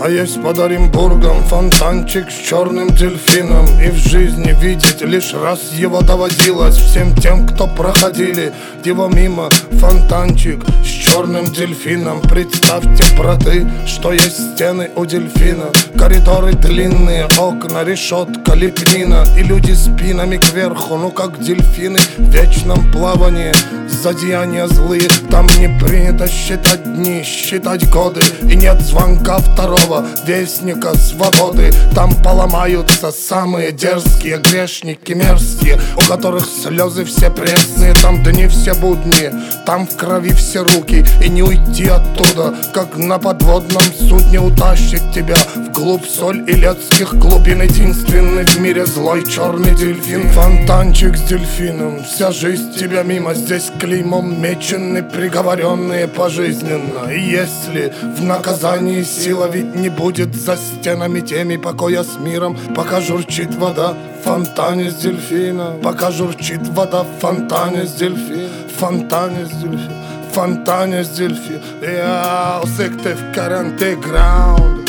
А есть под Оренбургом фонтанчик с черным дельфином. И в жизни видеть лишь раз его доводилось всем тем, кто проходили его мимо. Фонтанчик с черным дельфином. Представьте, браты, что есть стены у дельфина. Коридоры длинные, окна, решетка, лепнина. И люди спинами кверху, ну как дельфины в вечном плавании. Зодеяния злые, там не принято считать дни, считать годы. И нет звонка второго вестника свободы. Там поломаются самые дерзкие грешники мерзкие, у которых слезы все пресные. Там дни все будни, там в крови все руки. И не уйти оттуда, как на подводном судне. Утащит тебя вглубь соль илецких глубин. Единственный в мире злой черный дельфин. Фонтанчик с дельфином, вся жизнь тебя мимо. Здесь клеймом мечены приговоренные пожизненно. И если в наказании сила ведь не будет за стенами теми покоя с миром, пока журчит вода в фонтане с дельфином. Пока журчит вода в фонтане с дельфином. Фонтане с дельфином. Фонтане с дельфином. Я усыктив карантиграунд.